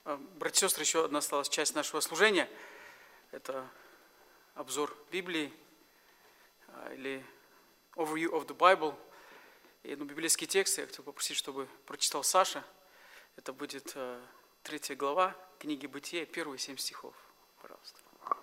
Братья и сестры, еще одна осталась часть нашего служения. Это обзор Библии или overview of the Bible. И библейские тексты я хотел попросить, чтобы прочитал Саша. Это будет 3 глава книги Бытия, первые 7 стихов. Пожалуйста.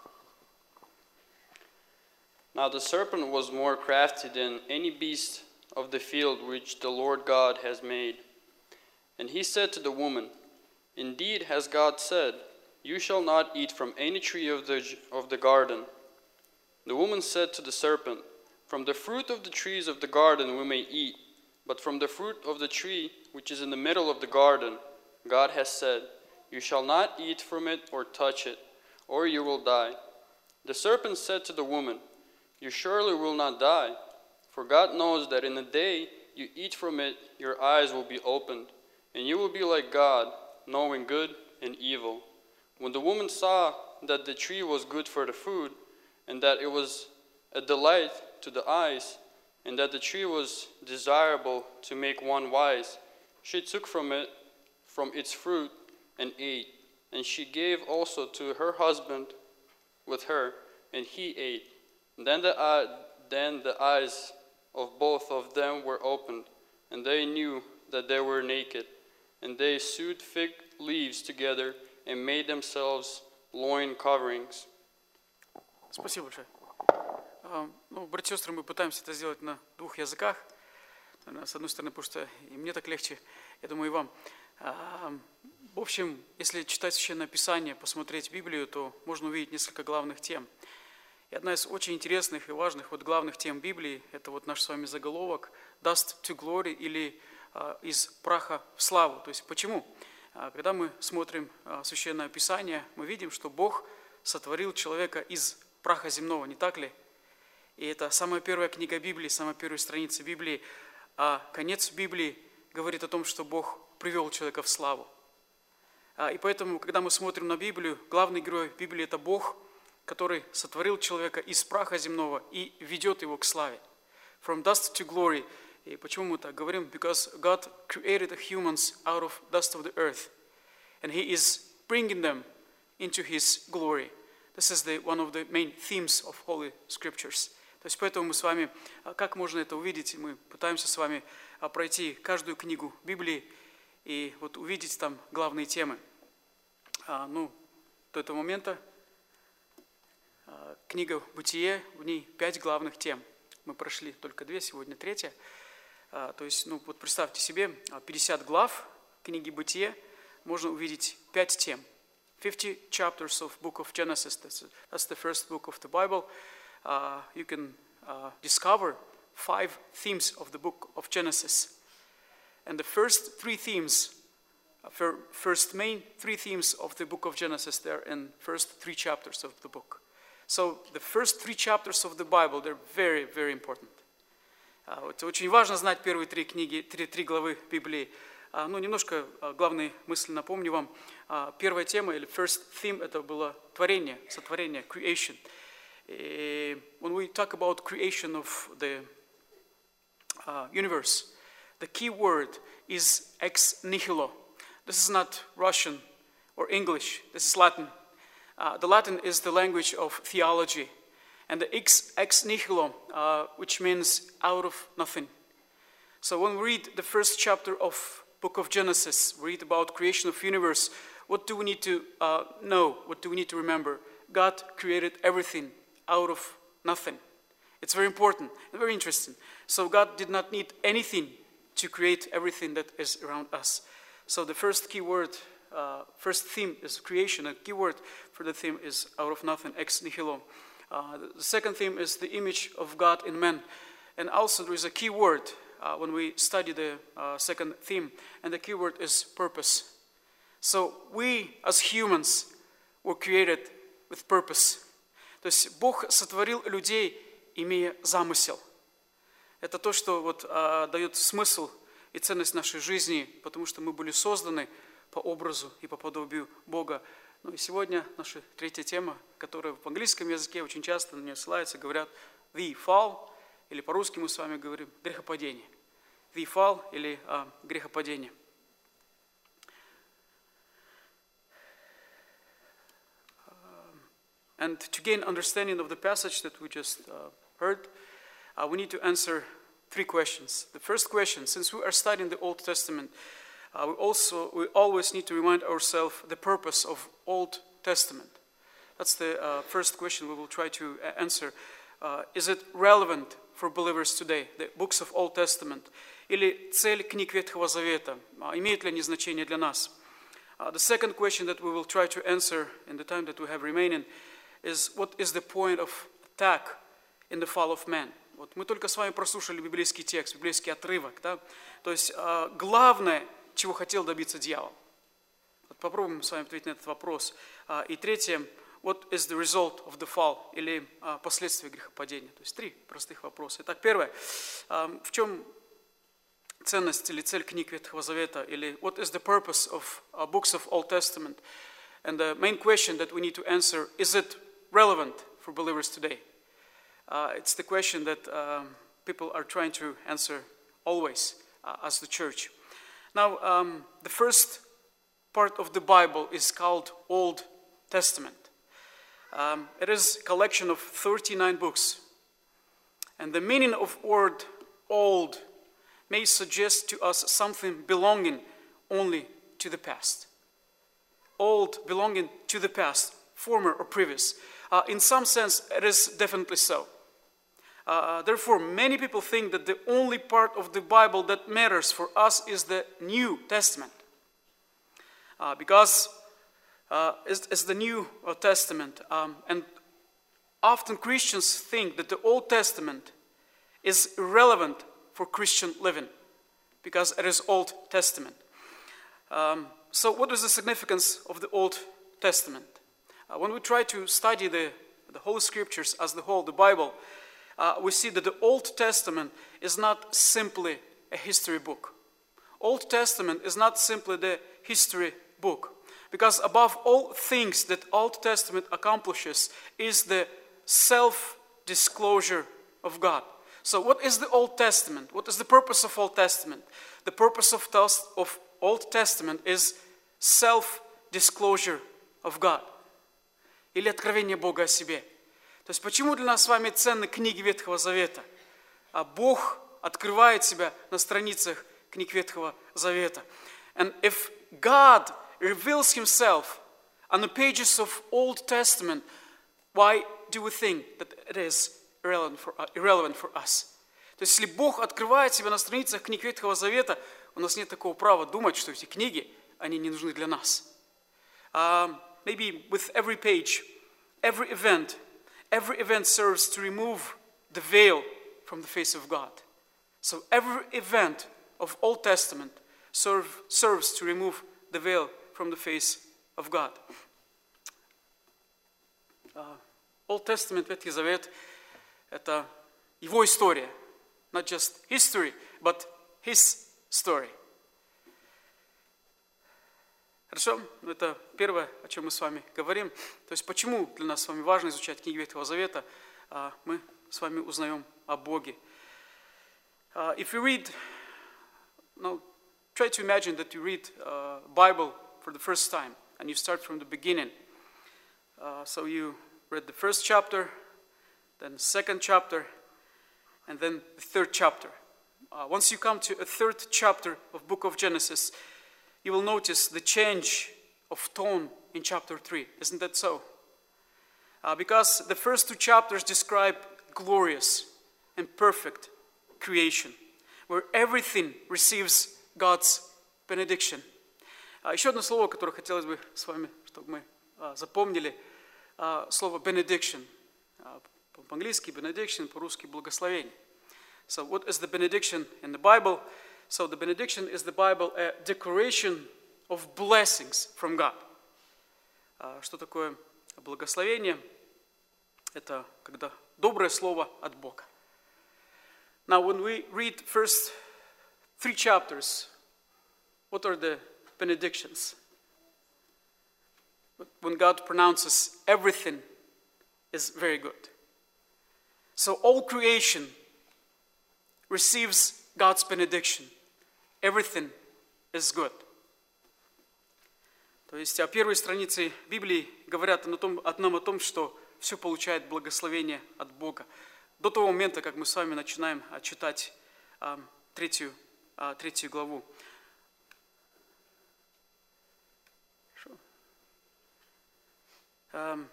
Now the serpent was more crafty than any beast of the field which the Lord God has made. And he said to the woman, Indeed has God said, You shall not eat from any tree of the garden. The woman said to the serpent, From the fruit of the trees of the garden we may eat, but from the fruit of the tree which is in the middle of the garden, God has said, You shall not eat from it or touch it, or you will die. The serpent said to the woman, You surely will not die, for God knows that in the day you eat from it, your eyes will be opened, and you will be like God, knowing good and evil. When the woman saw that the tree was good for the food, and that it was a delight to the eyes, and that the tree was desirable to make one wise, she took from its fruit, and ate. And she gave also to her husband with her, and he ate. Then the eyes of both of them were opened, and they knew that they were naked. And they sewed fig leaves together and made themselves loin coverings. Спасибо большое. Братья и сестры, мы пытаемся это сделать на 2 языках. С одной стороны, потому что и мне так легче, я думаю, и вам. В общем, если читать Священное Писание, посмотреть Библию, то можно увидеть несколько главных тем. И одна из очень интересных и важных главных тем Библии, это наш с вами заголовок «Dust to glory» или «Из праха в славу». То есть почему? Когда мы смотрим Священное Писание, мы видим, что Бог сотворил человека из праха земного, не так ли? И это самая первая книга Библии, самая первая страница Библии. А конец Библии говорит о том, что Бог привел человека в славу. И поэтому, когда мы смотрим на Библию, главный герой Библии – это Бог, который сотворил человека из праха земного и ведет его к славе. From dust to glory. И почему мы так говорим? Because God created the humans out of dust of the earth. And He is bringing them into His glory. This is one of the main themes of Holy Scriptures. То есть поэтому мы с вами, как можно это увидеть, мы пытаемся с вами пройти каждую книгу Библии и увидеть там главные темы. До этого момента книга Бытие, в ней 5 главных тем. Мы прошли только 2, сегодня 3. То есть, представьте себе, 50 глав книги Бытие, можно увидеть 5 тем. 50 chapters of book of Genesis, that's the first book of the Bible. You can discover 5 themes of the book of Genesis. And the first 3 themes, main 3 themes of the book of Genesis, they're in first 3 chapters of the book. So the first 3 chapters of the Bible, they're very, very important. Это очень важно знать первые 3 книги, 3 главы Библии. Немножко главные мысли напомню вам. Первая тема, или first theme, это было творение, сотворение, creation. When we talk about creation of the universe, the key word is ex nihilo. This is not Russian or English, this is Latin. The Latin is the language of theology. And the ex nihilo, which means out of nothing. So when we read the first chapter of book of Genesis, we read about creation of universe, what do we need to know? What do we need to remember? God created everything out of nothing. It's very important and very interesting. So God did not need anything to create everything that is around us. So the first key word, first theme is creation. A key word for the theme is out of nothing, ex nihilo. The second theme is the image of God in man. And also there is a key word when we study the second theme, and the key word is purpose. So we as humans were created with purpose. То есть Бог сотворил людей, имея замысел. Это то, что дает смысл и ценность нашей жизни, потому что мы были созданы по образу и по подобию Бога. И сегодня наша 3 тема, которая в английском языке очень часто на нее ссылаются, говорят the fall, или по-русски мы с вами говорим грехопадение. The fall или грехопадение. And to gain understanding of the passage that we just heard, we need to answer 3 questions. The first question, since we are studying the Old Testament, we always need to remind ourselves the purpose of Old Testament. That's the first question we will try to answer. Is it relevant for believers today, the books of Old Testament? Или цель книг Ветхого Завета, имеет ли они значение для нас? The second question that we will try to answer in the time that we have remaining is, what is the point of attack in the fall of man? Вот мы только с вами прослушали библейский текст, библейский отрывок, да? То есть главное, чего хотел добиться дьявол. Вот попробуем с вами ответить на этот вопрос. И третье, what is the result of the fall, или последствия грехопадения. То есть 3 простых вопроса. Итак, первое, в чем ценность или цель книг Ветхого Завета, или what is the purpose of books of Old Testament? And the main question that we need to answer, is it relevant for believers today? It's the question that people are trying to answer always as the church. Now, the first part of the Bible is called Old Testament. It is a collection of 39 books. And the meaning of word old may suggest to us something belonging only to the past. Old, belonging to the past, former or previous. In some sense, it is definitely so. Therefore, many people think that the only part of the Bible that matters for us is the New Testament. Because it's the New Testament. And often Christians think that the Old Testament is irrelevant for Christian living because it is Old Testament. So what is the significance of the Old Testament? When we try to study the Holy Scriptures as the whole, the Bible, we see that the Old Testament is not simply a history book. Old Testament is not simply the history book. Because above all things that Old Testament accomplishes is the self-disclosure of God. So what is the Old Testament? What is the purpose of Old Testament? The purpose of Old Testament is self-disclosure of God. Или откровение Бога о себе. То есть почему для нас с вами ценны книги Ветхого Завета? А Бог открывает себя на страницах книг Ветхого Завета. And if God reveals himself on the pages of Old Testament, why do we think that it is irrelevant for us? То есть, если Бог открывает себя на страницах книг Ветхого Завета, у нас нет такого права думать, что эти книги, они не нужны для нас. Maybe with every page, every event serves to remove the veil from the face of God. So every event of Old Testament serves to remove the veil from the face of God. Old Testament, Ветхий Завет, это его история. Not just history, but his story. Хорошо? Это первое, о чем мы с вами говорим. То есть почему для нас с вами важно изучать книги Ветхого Завета? Мы с вами узнаем о Боге. If you read, try to imagine that you read Bible for the first time and you start from the beginning. So you read the first chapter, then the second chapter, and then the third chapter. Once you come to a third chapter of book of Genesis, you will notice the change of tone in chapter 3. Isn't that so? Because the first 2 chapters describe glorious and perfect creation, where everything receives God's benediction. Еще одно слово, которое хотелось бы с вами, чтобы мы запомнили, слово benediction. По-английски benediction, по-русски благословение. So what is the benediction in the Bible? So the benediction is the Bible a declaration of blessings from God. Что такое благословение? Это когда доброе слово от Бога. Now when we read first 3 chapters, what are the benedictions? When God pronounces everything is very good. So all creation receives God's benediction. Everything is good. То есть первые страницы Библии говорят нам о том, что все получает благословение от Бога. До того момента, как мы с вами начинаем читать третью главу. The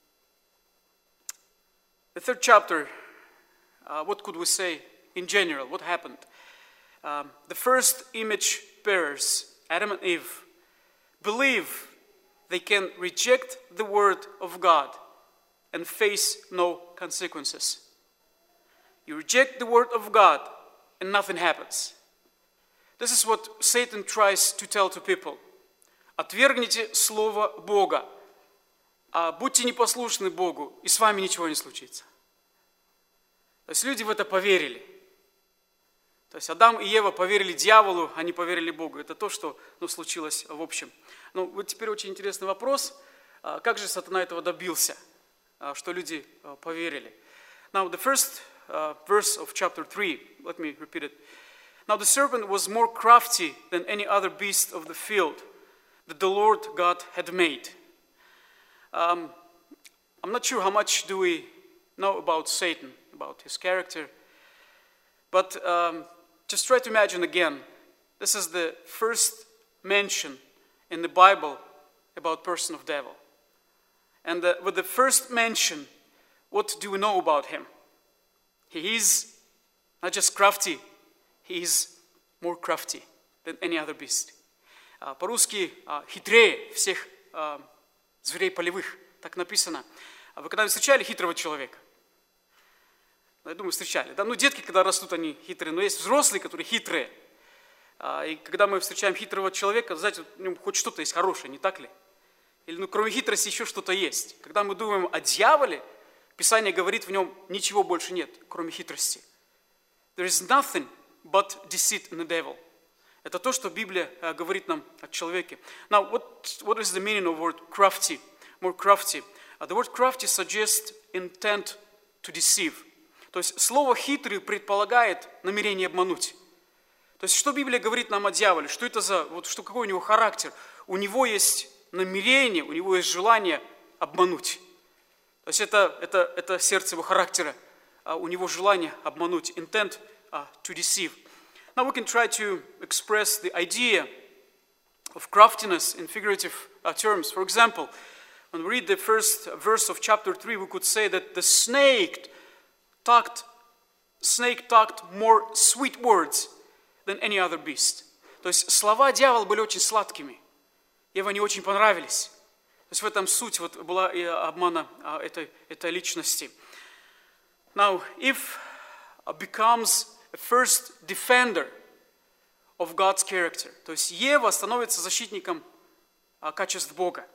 third chapter, what could we say in general? What happened? The first image bearers, Adam and Eve, believe they can reject the word of God and face no consequences. You reject the word of God and nothing happens. This is what Satan tries to tell to people. Отвергните слово Бога, будьте непослушны Богу, и с вами ничего не случится. То есть люди в это поверили. То есть Адам и Ева поверили дьяволу, они поверили Богу. Это то, что случилось в общем. Ну, вот теперь очень интересный вопрос. Как же сатана этого добился, что люди поверили? Now, the first verse of chapter 3, let me repeat it. Now the serpent was more crafty than any other beast of the field that the Lord God had made. I'm not sure how much do we know about Satan, about his character, but just try to imagine again, this is the first mention in the Bible about person of devil. And with the first mention, what do we know about him? He is not just crafty, he is more crafty than any other beast. По-русски хитрее всех зверей полевых, так написано. А вы когда-нибудь встречали хитрого человека? Я думаю, встречали. Да? Ну, детки, когда растут, они хитрые, но есть взрослые, которые хитрые. И когда мы встречаем хитрого человека, знаете, в нем хоть что-то есть хорошее, не так ли? Или, кроме хитрости, еще что-то есть. Когда мы думаем о дьяволе, Писание говорит, в нем ничего больше нет, кроме хитрости. There is nothing but deceit in the devil. Это то, что Библия говорит нам о человеке. Now, what is the meaning of word crafty? More crafty. The word crafty suggests intent to deceive. То есть слово «хитрый» предполагает намерение обмануть. То есть что Библия говорит нам о дьяволе? Что это за, какой у него характер? У него есть намерение, у него есть желание обмануть. То есть это сердце его характера. У него желание обмануть. Intent to deceive. Now we can try to express the idea of craftiness in figurative terms. For example, when we read the first verse of chapter 3, we could say that the snake talked more sweet words than any other beast. То есть слова дьявола были очень сладкими. Еве они очень понравились. То есть в этом суть была и обмана этой личности. Now, Eve becomes a first defender of God's character. То есть Ева становится защитником качеств Бога.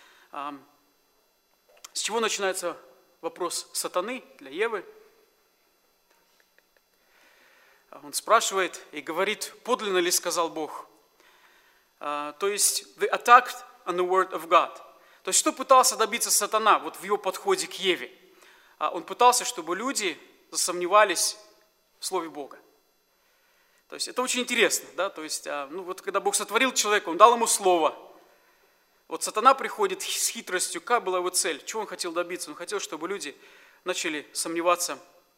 С чего начинается вопрос сатаны для Евы? Он спрашивает и говорит, подлинно ли сказал Бог. То есть, the attack on the word of God. То есть, что пытался добиться сатана в его подходе к Еве? Он пытался, чтобы люди засомневались в Слове Бога. То есть, это очень интересно, да? То есть, когда Бог сотворил человека, Он дал ему Слово. Вот сатана приходит с хитростью. Какая была его цель? Чего он хотел добиться? Он хотел, чтобы люди начали сомневаться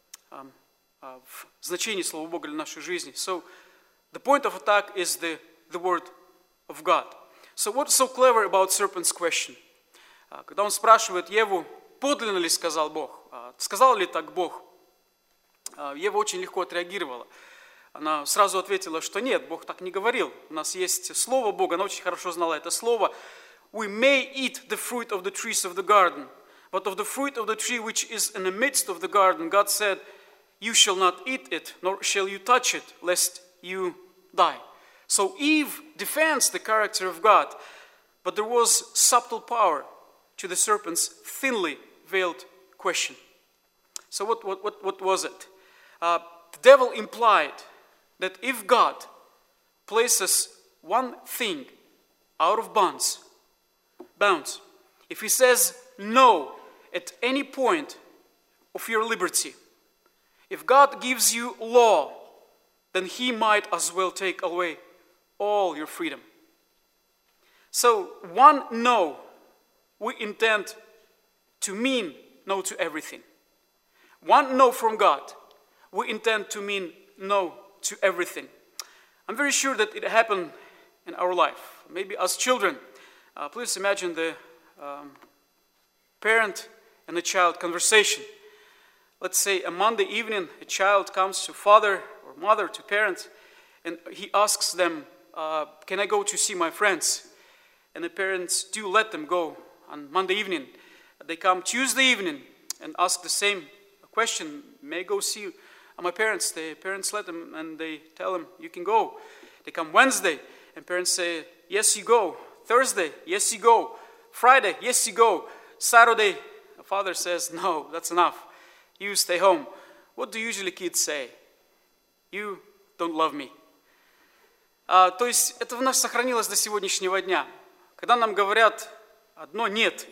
в значении Слова Бога для нашей жизни. So, the point of attack is the word of God. So, what's so clever about serpent's question? Когда он спрашивает Еву, подлинно ли сказал Бог? Сказал ли так Бог? Ева очень легко отреагировала. Она сразу ответила, что нет, Бог так не говорил. У нас есть Слово Бога, она очень хорошо знала это Слово. We may eat the fruit of the trees of the garden, but of the fruit of the tree which is in the midst of the garden, God said, you shall not eat it, nor shall you touch it, lest you die. So Eve defends the character of God, but there was subtle power to the serpent's thinly veiled question. So what was it? The devil implied that if God places one thing out of bounds, if he says no at any point of your liberty, if God gives you law, then he might as well take away all your freedom. So one no we intend to mean no to everything. One no from God, we intend to mean no to everything. I'm very sure that it happened in our life. Maybe as children, please imagine the parent and a child conversation. Let's say a Monday evening, a child comes to father or mother, to parents, and he asks them, can I go to see my friends? And the parents do let them go on Monday evening. They come Tuesday evening and ask the same question, may I go see my parents? The parents let them and they tell them, you can go. They come Wednesday and parents say, yes, you go. Thursday, yes, you go. Friday, yes, you go. Saturday, the father says, no, that's enough. You stay home. What do usually kids say? You don't love me. То есть это в нас сохранилось до сегодняшнего дня. Когда нам говорят одно «нет»,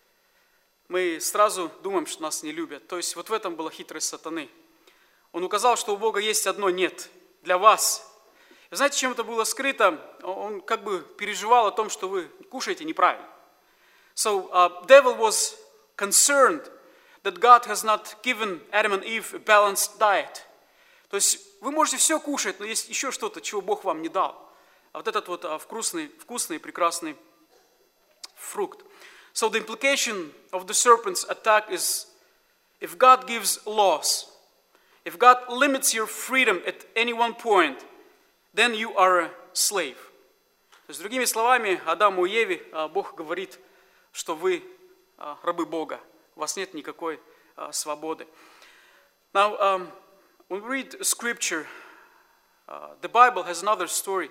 мы сразу думаем, что нас не любят. То есть вот в этом была хитрость сатаны. Он указал, что у Бога есть одно «нет» для вас. И знаете, чем это было скрыто? Он как бы переживал о том, что вы кушаете неправильно. So devil was concerned that God has not given Adam and Eve a balanced diet. То есть вы можете все кушать, но есть еще что-то, чего Бог вам не дал. А вот этот вот вкусный, прекрасный фрукт. So the implication of the serpent's attack is, if God gives laws, if God limits your freedom at any one point, then you are a slave. То есть, другими словами, Адаму и Еве Бог говорит, что вы рабы Бога, у вас нет никакой свободы. Now, when we read scripture, the Bible has another story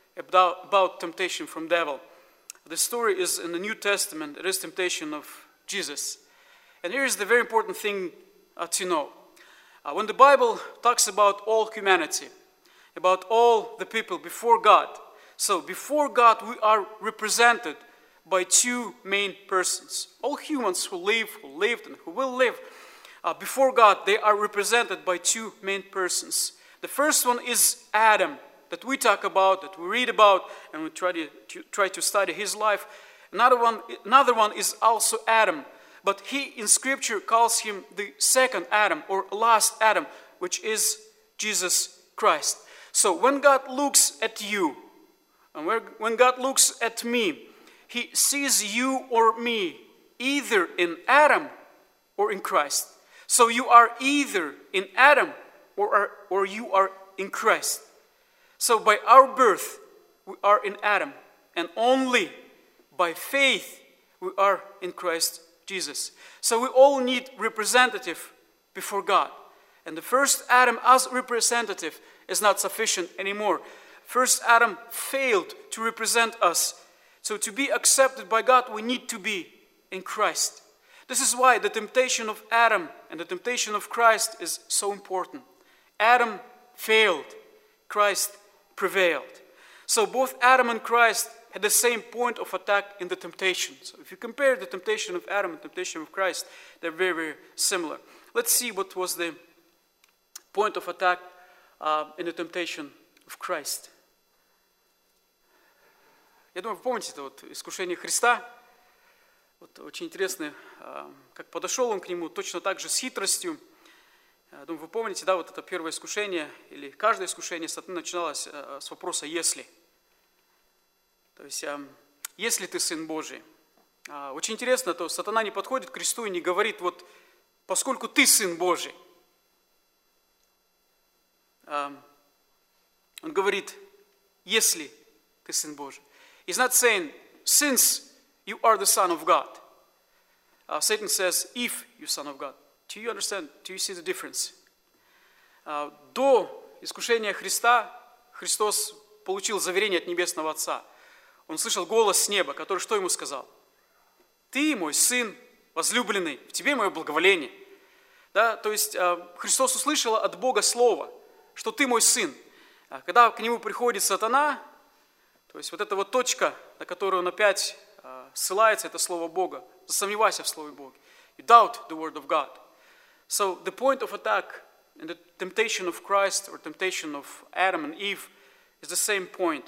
about temptation from devil. The story is in the New Testament. It is temptation of Jesus. And here is the very important thing to know. When the Bible talks about all humanity, about all the people before God, so before God we are represented by two main persons. All humans who live, who lived, and who will live before God, they are represented by two main persons. The first one is Adam, that we talk about, that we read about, and we try to study his life. Another one is also Adam, but he in Scripture calls him the second Adam, or last Adam, which is Jesus Christ. So when God looks at you, and when God looks at me, he sees you or me either in Adam or in Christ. So you are either in Adam or you are in Christ. So by our birth, we are in Adam, and only by faith we are in Christ Jesus. So we all need representative before God. And the first Adam as representative is not sufficient anymore. First Adam failed to represent us. So to be accepted by God, we need to be in Christ. This is why the temptation of Adam and the temptation of Christ is so important. Adam failed, Christ prevailed. So both Adam and Christ had the same point of attack in the temptation. So if you compare the temptation of Adam and the temptation of Christ, they're very, very similar. Let's see what was the point of attack in the temptation of Christ. Я думаю, вы помните это вот искушение Христа. Вот очень интересно, как подошел он к нему, точно так же с хитростью. Я думаю, вы помните, да, вот это первое искушение, или каждое искушение сатаны начиналось с вопроса «если?». То есть, «если ты Сын Божий?». Очень интересно, то сатана не подходит к Христу и не говорит, вот, поскольку ты Сын Божий. Он говорит, если ты Сын Божий. He's not saying, since you are the Son of God. Satan says, if you're Son of God. Do you understand? Do you see the difference? До искушения Христа Христос получил заверение от Небесного Отца. Он слышал голос с неба, который что ему сказал? Ты мой Сын возлюбленный, в тебе мое благоволение. Да? То есть Христос услышал от Бога слово, что ты мой Сын. Когда к нему приходит сатана, то есть вот эта вот точка, на которую он опять ссылается, это Слово Бога. Засомневайся в Слове Бога. You doubt the word of God. So the point of attack in the temptation of Christ or temptation of Adam and Eve is the same point.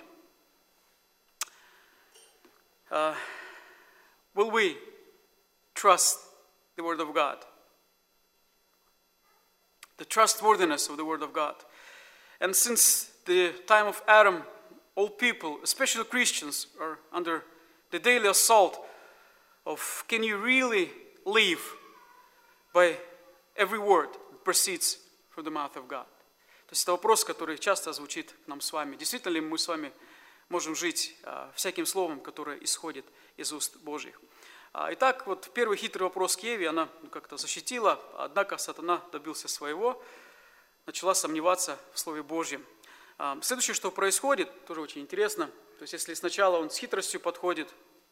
Will we trust the word of God? the trustworthiness of the Word of God. And since the time of Adam, all people, especially Christians, are under the daily assault of, can you really live by every word that proceeds from the mouth of God? То есть это вопрос, который часто звучит к нам с вами. Действительно ли мы с вами можем жить всяким словом, которое исходит из уст Божьих? Итак, вот первый хитрый вопрос к Еве, она как-то защитила, однако сатана добился своего, начала сомневаться в Слове Божьем. Следующее, что происходит, тоже очень интересно. То есть если сначала он с хитростью подходит,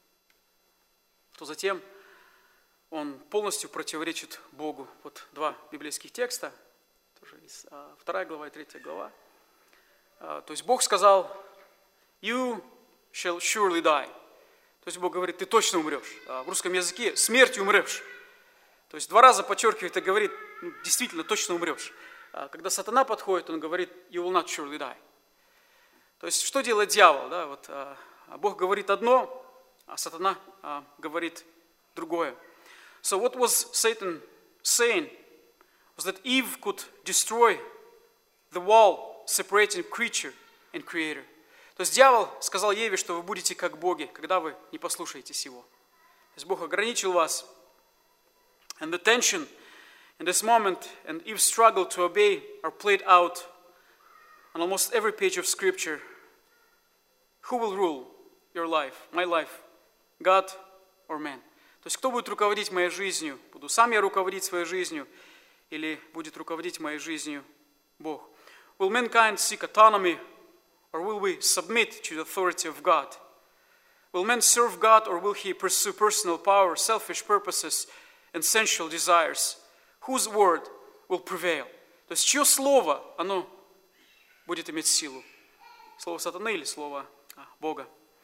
то затем он полностью противоречит Богу. Вот два библейских текста, тоже из 2 глава и 3 глава. То есть Бог сказал, you shall surely die. То есть Бог говорит, ты точно умрешь. В русском языке смертью умрешь. То есть 2 раза подчеркивает и говорит, действительно точно умрешь. Когда сатана подходит, он говорит, you will not surely die. То есть что делает дьявол? Да? Вот, Бог говорит одно, а сатана говорит другое. So what was Satan saying was that Eve could destroy the wall separating creature and creator. То есть дьявол сказал Еве, что вы будете как боги, когда вы не послушаетесь его. То есть Бог ограничил вас. And the tension in this moment and Eve's struggle to obey are played out on almost every page of Scripture. Who will rule your life, my life, God or man? То есть кто будет руководить моей жизнью? Буду сам я руководить своей жизнью или будет руководить моей жизнью Бог? Will mankind seek autonomy or will we submit to the authority of God? Will man serve God or will he pursue personal power, selfish purposes and sensual desires? Whose word will prevail? То есть чье слово, оно будет иметь силу? Слово сатаны или слово Бога?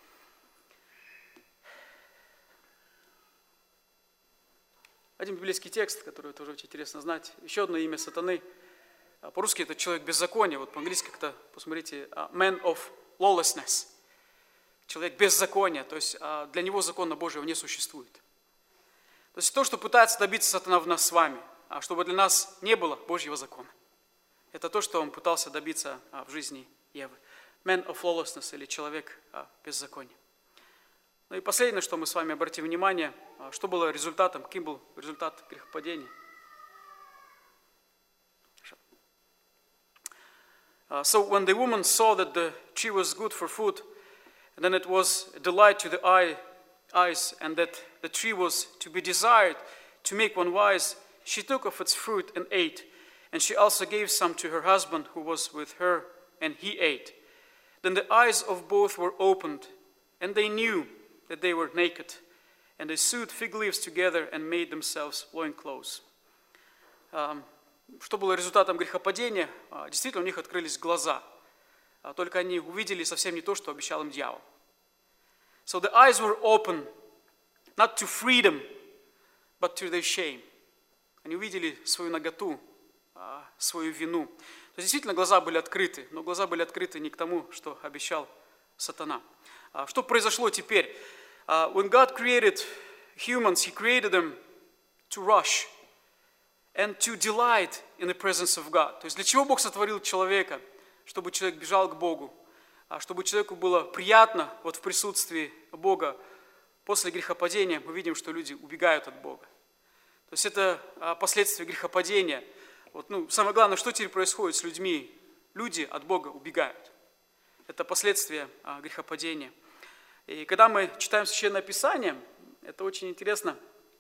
Один библейский текст, который тоже очень интересно знать. Еще одно имя сатаны. По-русски это человек беззакония. Вот по-английски как-то, посмотрите, man of lawlessness. Человек беззакония. То есть для него закона Божьего не существует. То есть то, что пытается добиться сатана в нас с вами, чтобы для нас не было Божьего закона. Это то, что он пытался добиться в жизни Евы. Man of lawlessness, или человек беззакония. Ну и последнее, что мы с вами обратим внимание, что было результатом, каким был результат грехопадения. So when the woman saw that the tree was good for food, and then it was a delight to the eyes, and that the tree was to be desired to make one wise, she took of its fruit and ate, and she also gave some to her husband who was with her, and he ate. Then the eyes of both were opened, and they knew that they were naked, and they sewed fig leaves together and made themselves loincloths. Что было результатом грехопадения? Действительно, у них открылись глаза. Только они увидели совсем не то, что обещал им дьявол. So the eyes were open, not to freedom, but to their shame. Они увидели свою наготу, свою вину. То есть действительно глаза были открыты, но глаза были открыты не к тому, что обещал сатана. Что произошло теперь? When God created humans, He created them to rush and to delight in the presence of God. То есть для чего Бог сотворил человека? Чтобы человек бежал к Богу, чтобы человеку было приятно вот в присутствии Бога. После грехопадения мы видим, что люди убегают от Бога. То есть это последствия грехопадения. Вот, самое главное, что теперь происходит с людьми? Люди от Бога убегают. Это последствия грехопадения. И когда мы читаем Священное Писание, это очень интересно,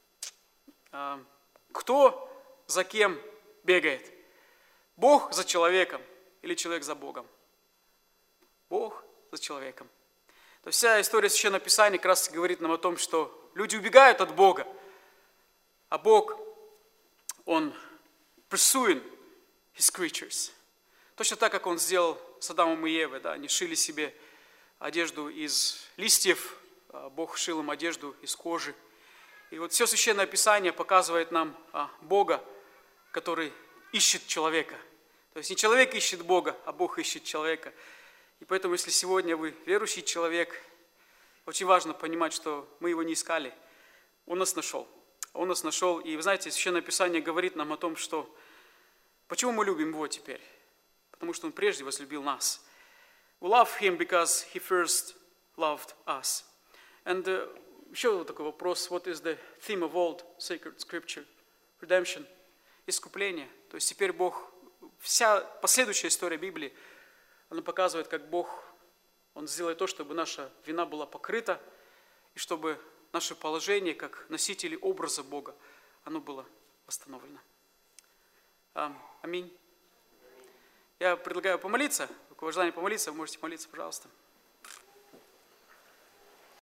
кто за кем бегает? Бог за человеком или человек за Богом? Бог за человеком. То есть вся история Священного Писания как раз говорит нам о том, что люди убегают от Бога, а Бог, Он pursuing His creatures. Точно так, как Он сделал с Адамом и Евой. Да? Они шили себе одежду из листьев, Бог шил им одежду из кожи. И вот все Священное Писание показывает нам Бога, который ищет человека. То есть не человек ищет Бога, а Бог ищет человека. И поэтому, если сегодня вы верующий человек, очень важно понимать, что мы его не искали. Он нас нашел. Он нас нашел. И вы знаете, Священное Писание говорит нам о том, что Почему мы любим Его теперь? Потому что Он прежде возлюбил нас. We love Him because He first loved us. And еще вот такой вопрос. What is the theme of old sacred scripture? Redemption. Искупление. То есть теперь Бог, вся последующая история Библии, она показывает, как Бог, Он сделает то, чтобы наша вина была покрыта, и чтобы наше положение, как носители образа Бога, оно было восстановлено. Аминь. Я предлагаю помолиться. У кого желание помолиться, вы можете молиться, пожалуйста.